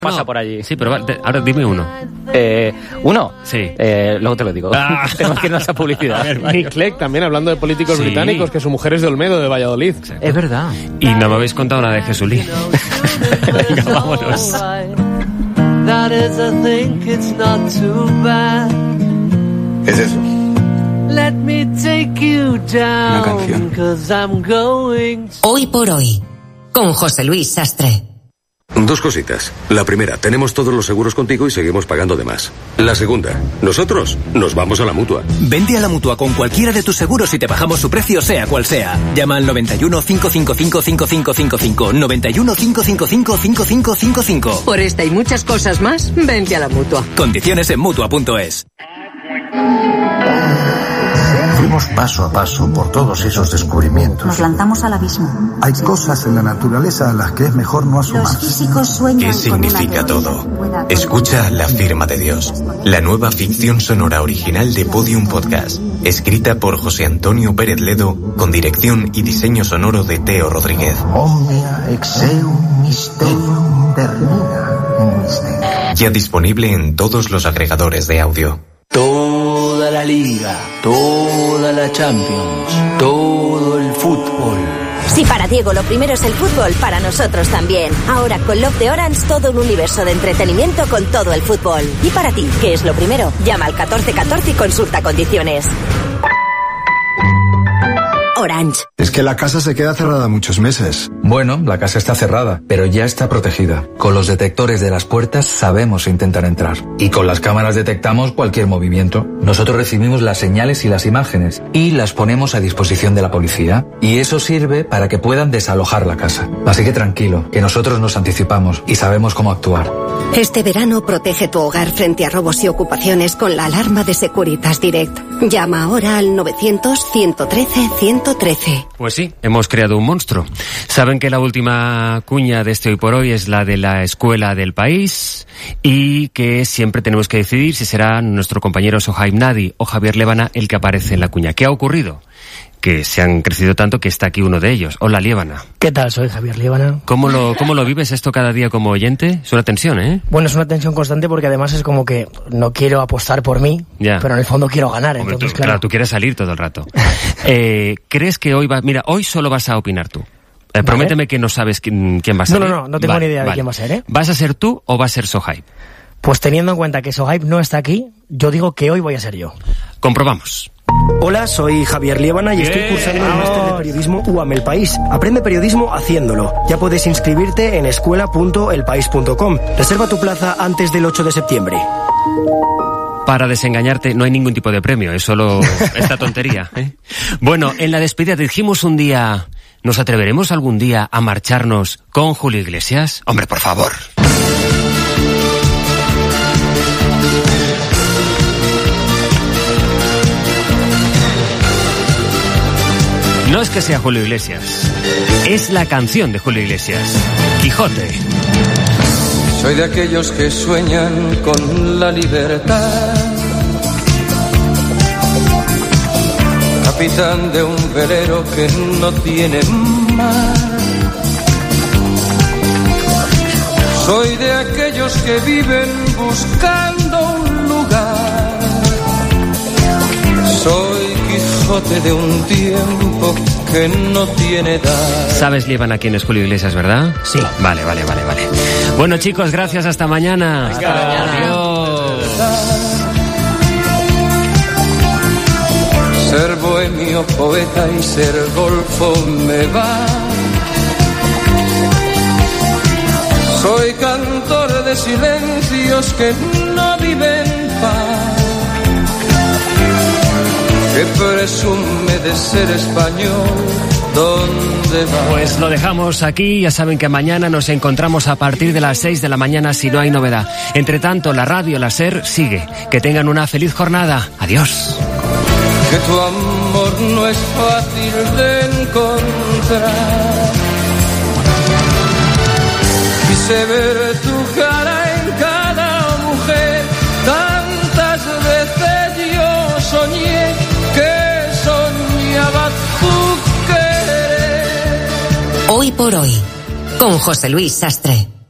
pasa por allí. Sí, pero ahora dime uno. ¿Uno? Sí. Luego te lo digo. Tenemos que ir a esa publicidad. Nick Clegg, también hablando de políticos Sí. británicos, que su mujer es de Olmedo, de Valladolid. Exacto. Es verdad. Y no me habéis contado nada de Jesulín. Venga, vámonos. ¿Qué es eso? Una canción. Hoy por hoy, con José Luis Sastre. Dos cositas. La primera, tenemos todos los seguros contigo y seguimos pagando de más. La segunda, nosotros nos vamos a la Mutua. Vente a la Mutua con cualquiera de tus seguros y te bajamos su precio sea cual sea. Llama al 91 555 5555. 91 555 5555. Por esta y muchas cosas más, vente a la Mutua. Condiciones en Mutua.es. Fuimos paso a paso por todos esos descubrimientos. Nos lanzamos al abismo. Hay cosas en la naturaleza a las que es mejor no asomarse. Los físicos sueñan. ¿Qué significa todo? Escucha La firma de Dios, la nueva ficción sonora original de Podium Podcast, escrita por José Antonio Pérez Ledo, con dirección y diseño sonoro de Teo Rodríguez. Omnia exeum mysterium termina in mysterio. Ya disponible en todos los agregadores de audio. Toda la Liga, toda la Champions, todo el fútbol. Si para Diego lo primero es el fútbol, para nosotros también. Ahora con Love de Orange, todo un universo de entretenimiento con todo el fútbol. Y para ti, ¿qué es lo primero? Llama al 1414 y consulta condiciones. Orange. Es que la casa se queda cerrada muchos meses. Bueno, la casa está cerrada, pero ya está protegida. Con los detectores de las puertas sabemos intentar entrar. Y con las cámaras detectamos cualquier movimiento. Nosotros recibimos las señales y las imágenes y las ponemos a disposición de la policía. Y eso sirve para que puedan desalojar la casa. Así que tranquilo, que nosotros nos anticipamos y sabemos cómo actuar. Este verano protege tu hogar frente a robos y ocupaciones con la alarma de Securitas Direct. Llama ahora al 900-113-113. Pues sí, hemos creado un monstruo. Saben que la última cuña de este Hoy por Hoy es la de la escuela del país y que siempre tenemos que decidir si será nuestro compañero Sohaib Nadi o Javier Liébana el que aparece en la cuña. ¿Qué ha ocurrido? Que se han crecido tanto que está aquí uno de ellos. Hola, Liébana. ¿Qué tal? Soy Javier Liébana. ¿Cómo lo vives esto cada día como oyente? Es una tensión, ¿eh? Bueno, es una tensión constante porque además es como que no quiero apostar por mí, pero en el fondo quiero ganar. Hombre, entonces, claro, tú quieres salir todo el rato. ¿Crees que hoy Mira, hoy solo vas a opinar tú. Vale. Prométeme que no sabes quién va a ser. No tengo ni idea de quién va a ser, ¿eh? ¿Vas a ser tú o va a ser Sohaib? Pues teniendo en cuenta que Sohaib no está aquí, yo digo que hoy voy a ser yo. Comprobamos. Hola, soy Javier Liébana y estoy cursando el máster de periodismo UAM El País. Aprende periodismo haciéndolo. Ya puedes inscribirte en escuela.elpaís.com. Reserva tu plaza antes del 8 de septiembre. Para desengañarte, no hay ningún tipo de premio, es solo esta tontería, ¿eh? Bueno, en la despedida dijimos un día, ¿nos atreveremos algún día a marcharnos con Julio Iglesias? Hombre, por favor. No es que sea Julio Iglesias, es la canción de Julio Iglesias, Quijote. Soy de aquellos que sueñan con la libertad, capitán de un velero que no tiene mar. Soy de aquellos que viven buscando un lugar. Soy Quijote de un tiempo que no tiene edad. ¿Sabes, Liébana, quién es Julio Iglesias, verdad? Sí. Vale. Bueno, chicos, gracias, hasta mañana. Hasta mañana. Adiós. Ser bohemio, poeta y ser golfo me va. Soy cantor de silencios que no viven paz, que presume de ser español. ¿Dónde va? Pues lo dejamos aquí, ya saben que mañana nos encontramos a partir de las 6 de la mañana si no hay novedad. Entre tanto, la radio, la SER, sigue. Que tengan una feliz jornada. Adiós. Que tu amor no es fácil de encontrar. Quise ver tu cara en cada mujer. Tantas veces yo soñé que soñaba tu querer. Hoy por hoy, con José Luis Sastre.